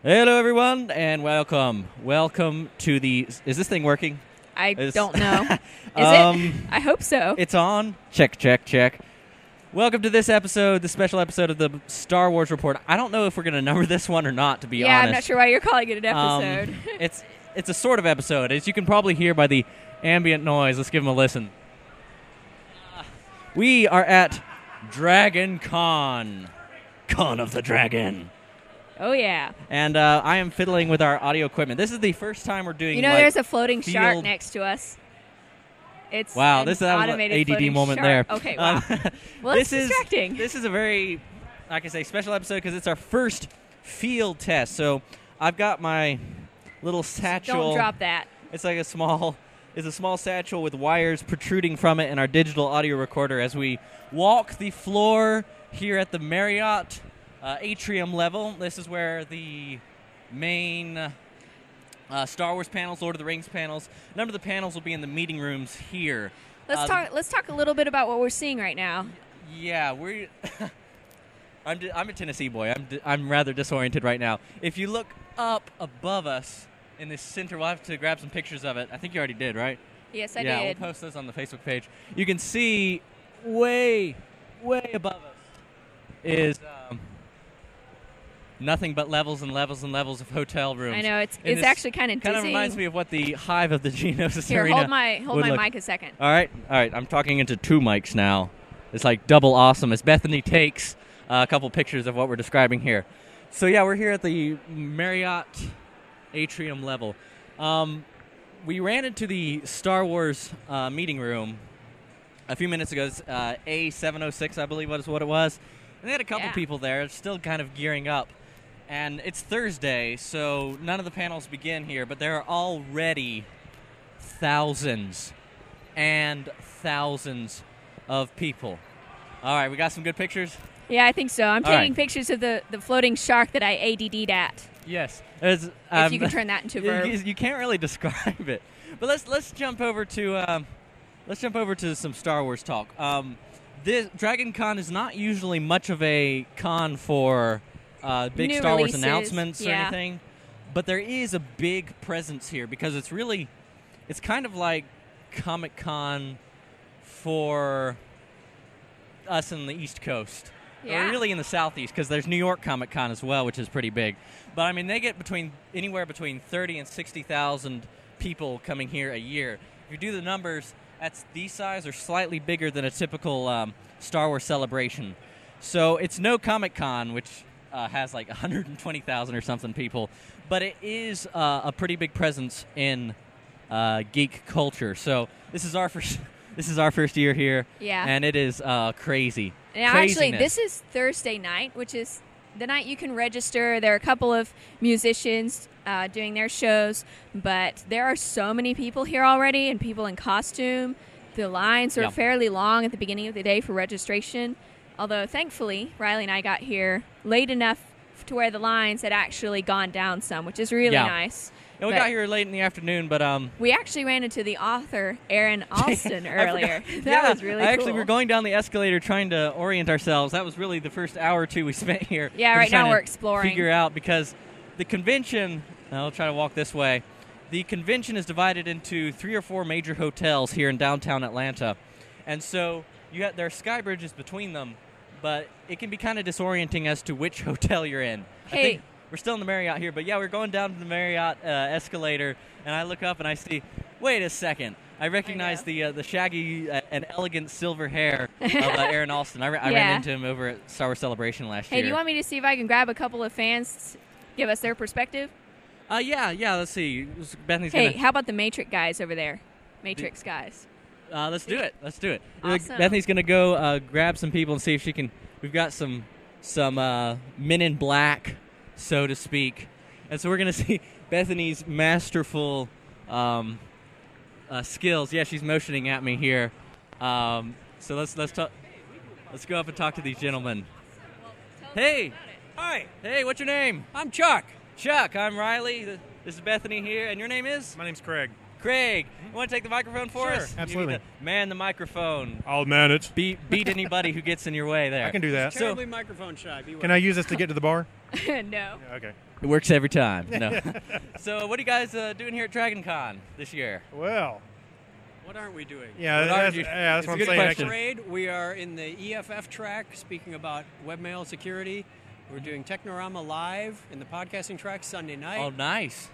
Hello, everyone, and welcome. Welcome to the... Is this thing working? I don't know. Is it? I hope so. It's on. Check, check, check. Welcome to this episode, the special episode of the Star Wars Report. I don't know if we're going to number this one or not, to be honest. Yeah, I'm not sure why you're calling it an episode. It's a sort of episode. As you can probably hear by the ambient noise. Let's give them a listen. We are at Dragon Con. Con of the Dragon. Oh, yeah. And I am fiddling with our audio equipment. This is the first time we're doing, there's a floating shark next to us. It's wow, this is an ADD moment shark. there. Okay, wow. Well, it's distracting. This is a very, like I say, special episode because it's our first field test. So I've got my little satchel. Don't drop that. It's like a small satchel with wires protruding from it and our digital audio recorder as we walk the floor here at the Marriott atrium level. This is where the main Star Wars panels, Lord of the Rings panels. A number of the panels will be in the meeting rooms here. Let's talk a little bit about what we're seeing right now. Yeah, we're. I'm a Tennessee boy. I'm rather disoriented right now. If you look up above us in this center, we'll have to grab some pictures of it. I think you already did, right? Yes, I did. Yeah, we'll post those on the Facebook page. You can see way above us is nothing but levels and levels and levels of hotel rooms. I know, it's actually kind of dizzying. Kind of reminds me of what the hive of the Geonosis Here, Arena hold my mic a second. All right. I'm talking into two mics now. It's like double awesome as Bethany takes a couple pictures of what we're describing here. So, yeah, we're here at the Marriott atrium level. We ran into the Star Wars meeting room a few minutes ago. It's A706, I believe, was what it was. And they had a couple people there. It's still kind of gearing up. And it's Thursday, so none of the panels begin here, but there are already thousands and thousands of people. All right, we got some good pictures? Yeah, I think so. I'm taking pictures of the floating shark that I ADD'd at. Yes. If you can turn that into a verb. You can't really describe it. But let's jump over to some Star Wars talk. This Dragon Con is not usually much of a con for big new Star Wars releases, announcements or anything, but there is a big presence here because it's kind of like Comic-Con for us in the East Coast. Yeah. Or really in the Southeast because there's New York Comic-Con as well, which is pretty big. But, I mean, they get anywhere between 30 and 60,000 people coming here a year. If you do the numbers, that's the size or slightly bigger than a typical Star Wars celebration. So it's no Comic-Con, which has like 120,000 or something people, but it is a pretty big presence in geek culture. So this is our first year here, and it is crazy. Now, actually, this is Thursday night, which is the night you can register. There are a couple of musicians doing their shows, but there are so many people here already and people in costume. The lines are fairly long at the beginning of the day for registration, although thankfully Riley and I got here late enough to where the lines had actually gone down some, which is really nice. And we got here late in the afternoon, but we actually ran into the author Aaron Alston earlier. That was really cool. Actually, we were going down the escalator trying to orient ourselves. That was really the first hour or two we spent here. Yeah, right now we're exploring. Figure out because the convention. I'll try to walk this way. The convention is divided into 3 or 4 major hotels here in downtown Atlanta, and so there are sky bridges between them, but it can be kind of disorienting as to which hotel you're in. Hey. I think we're still in the Marriott here, but yeah, we're going down to the Marriott escalator, and I look up and I see, wait a second. I recognize the shaggy and elegant silver hair of Aaron Alston. I ran into him over at Star Wars Celebration last year. Hey, do you want me to see if I can grab a couple of fans to give us their perspective? Yeah, let's see. Bethany's how about the Matrix guys over there? Matrix guys. Let's do it. Awesome. Bethany's going to go grab some people and see if she can. We've got some men in black, so to speak. And so we're going to see Bethany's masterful skills. Yeah, she's motioning at me here. So let's talk. Let's go up and talk to these gentlemen. Hey. Hi. Hey, what's your name? I'm Chuck. Chuck, I'm Riley. This is Bethany here. And your name is? My name's Craig. Craig, you want to take the microphone for us? Absolutely. You need to man the microphone. I'll man it. Beat anybody who gets in your way there. I can do that. Terribly microphone shy. Can I use this to get to the bar? No. Yeah, okay. It works every time. No. So what are you guys doing here at Dragon Con this year? Well, What aren't we doing? yeah, What are that's, you- yeah, that's it's what a I'm good saying. question. Actually. Parade, we are in the EFF track, speaking about webmail security. We're doing Technorama Live in the podcasting track Sunday Oh, night. nice.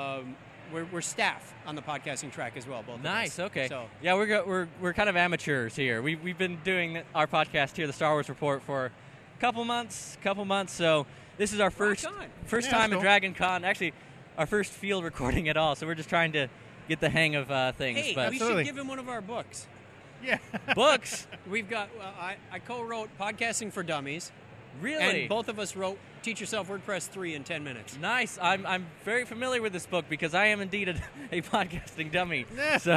We're staff on the podcasting track as well, both of Nice. us. Okay. So, Yeah, we're kind of amateurs here. We've been doing our podcast here, the Star Wars Report, for a couple months. So this is our first on. time that's at cool. Dragon Con. Actually, our first field recording at all. So we're just trying to get the hang of things. hey, but we Absolutely. should give him one of our books. Yeah. books, We've got, I co-wrote Podcasting for Dummies, really? and both of us wrote Teach Yourself WordPress 3 in 10 minutes. Nice. I'm very familiar with this book because I am indeed a podcasting dummy. So,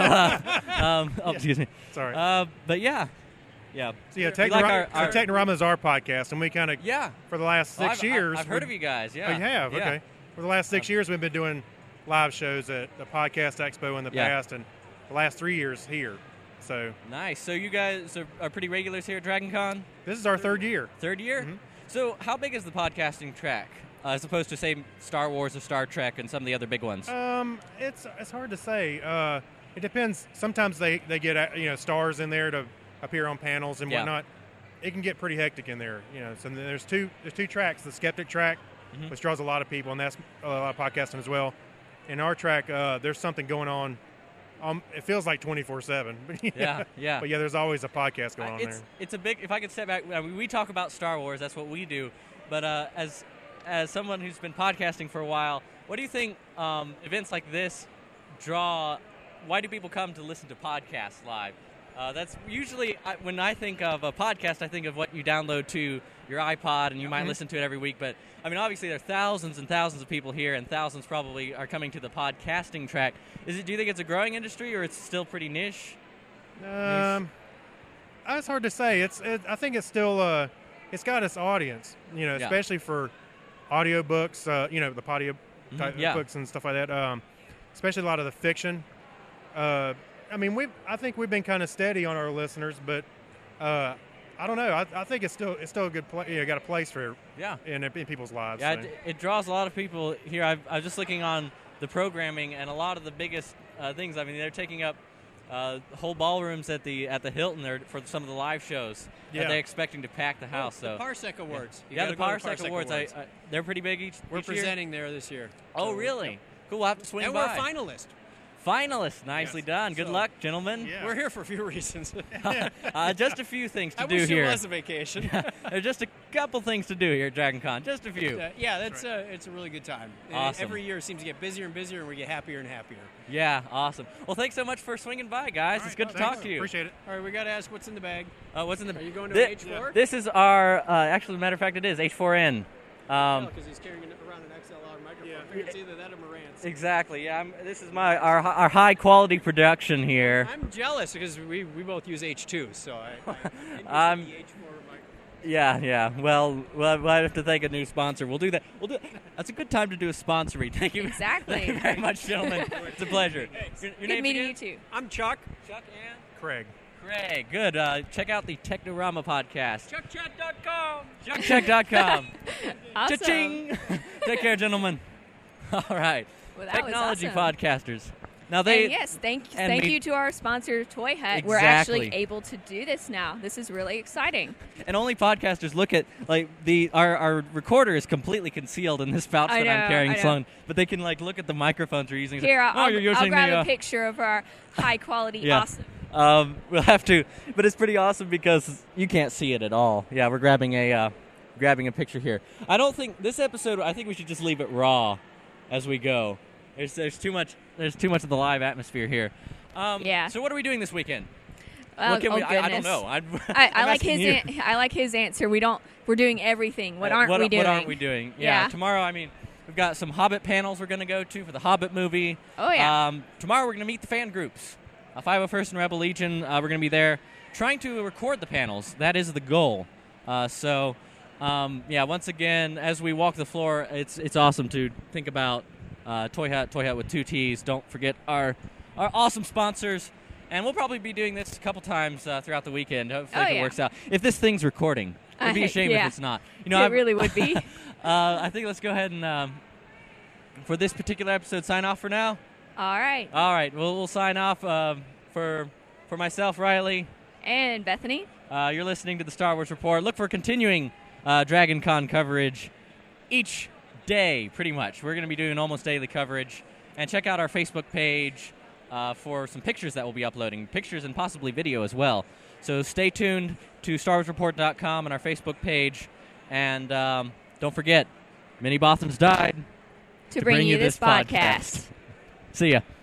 excuse me. Sorry. But yeah. So yeah, we like our- Technorama is our podcast, and we kind of Yeah. for the last Well, 6 years. I've heard of you guys. Yeah. Oh, you have? Yeah. Okay. For the last 6 years, we've been doing live shows at the Podcast Expo in the Yeah. past, and the last 3 years here. So Nice. So you guys are pretty regulars here at Dragon Con? this is our third year. Third year? Mhm. So how big is the podcasting track as opposed to, say, Star Wars or Star Trek and some of the other big ones? It's hard to say. It depends. Sometimes they get stars in there to appear on panels and Yeah. whatnot. It can get pretty hectic in there. So there's two tracks. The Skeptic track, Mhm. which draws a lot of people, and that's a lot of podcasting as well. In our track, there's something going on. It feels like 24/7. Yeah, yeah. But yeah, there's always a podcast going on there. It's a big. If I could step back, I mean, we talk about Star Wars. That's what we do. But as someone who's been podcasting for a while, what do you think events like this draw? Why do people come to listen to podcasts live? That's usually when I think of a podcast, I think of what you download to your iPod and you might listen to it every week. But I mean, obviously there are thousands and thousands of people here, and thousands probably are coming to the podcasting track. Do you think it's a growing industry, or it's still pretty niche? It's hard to say. I think it's still it's got its audience. Yeah. Especially for audiobooks. The audio type Yeah. books and stuff like that. Especially a lot of the fiction. I think we've been kind of steady on our listeners, but I don't know. I think it's still a good place. Got a place for Yeah. in people's lives. Yeah, so. it draws a lot of people here. I was just looking on the programming, and a lot of the biggest things. I mean, they're taking up whole ballrooms at the Hilton there for some of the live shows. Yeah. They're expecting to pack the house. The So Parsec Awards. You yeah, gotta the go to Parsec Awards. They're pretty big each. We're each year? presenting there this year. Oh, So, really? yep. Cool. We'll have to swing And by. we're a finalist. Finalists. Nicely Yes. done. Good So- luck, gentlemen. Yeah. We're here for a few reasons. Just a few things to I do wish here. it was a vacation. There's just a couple things to do here at Dragon Con. Just a few. Yeah, it's a really good time. And Awesome. Every year it seems to get busier and busier, and we get happier and happier. Yeah, awesome. Well, thanks so much for swinging by, guys. All It's right, good to thanks. talk to you. Appreciate it. All right, we got to ask what's in the bag. What's in the? Are you going to Thi- an H4? This is our. Actually, as a matter of fact, it is H4n. Because he's carrying around an XLR microphone. I figured it's either that or Marantz. Exactly. Yeah. This is our high quality production here. I'm jealous because we both use H2, so I I'm- the H4 microphone. Yeah. Well, we'll have to thank a new sponsor. We'll do that. That's a good time to do a sponsoring. Thank you. Exactly. Thank you very much, gentlemen. It's a pleasure. Your Good names meeting again? you too. I'm Chuck. Chuck and Craig. Craig. Good. Check out the Technorama podcast. ChuckChat.com. ChuckCheck.com. Awesome. Cha-ching. Take care, gentlemen. All right. Well, that was Technology awesome. podcasters. Now they. And yes, thank and you to our sponsor, Toy Hut. We're Exactly. actually able to do this now. This is really exciting. And only podcasters look at our recorder is completely concealed in this pouch I that I'm know, carrying I know. slung, but they can look at the microphones we're using. Here, oh, you're I'll using grab the, a picture of our high quality, yeah. awesome. We'll have to, but it's pretty awesome because you can't see it at all. Yeah, we're grabbing a picture here. I don't think this episode. I think we should just leave it raw as we go. There's too much of the live atmosphere here. Yeah. So what are we doing this weekend? Oh, What can we? I don't goodness. know. I I'm like asking his. you. I like his answer. We're doing everything. What aren't we doing? What aren't we doing? Yeah. Yeah. Tomorrow, I mean, we've got some Hobbit panels we're going to go to for the Hobbit movie. Oh, yeah. Tomorrow we're going to meet the fan groups. 501st and Rebel Legion. We're going to be there trying to record the panels. That is the goal. Once again, as we walk the floor, it's awesome to think about Toy Hut with 2 T's. Don't forget our awesome sponsors. And we'll probably be doing this a couple times throughout the weekend. Hopefully, if it yeah. works out. If this thing's recording, it'd be a shame yeah. if it's not. It really would be. I think let's go ahead and, for this particular episode, sign off for now. All right. All right. We'll sign off for myself, Riley. And Bethany. You're listening to the Star Wars Report. Look for continuing Dragon Con coverage each day, pretty much. We're going to be doing almost daily coverage. And check out our Facebook page for some pictures that we'll be uploading, pictures and possibly video as well. So stay tuned to StarWarsReport.com and our Facebook page. And don't forget, Minnie Bothans died To bring you this podcast. See ya.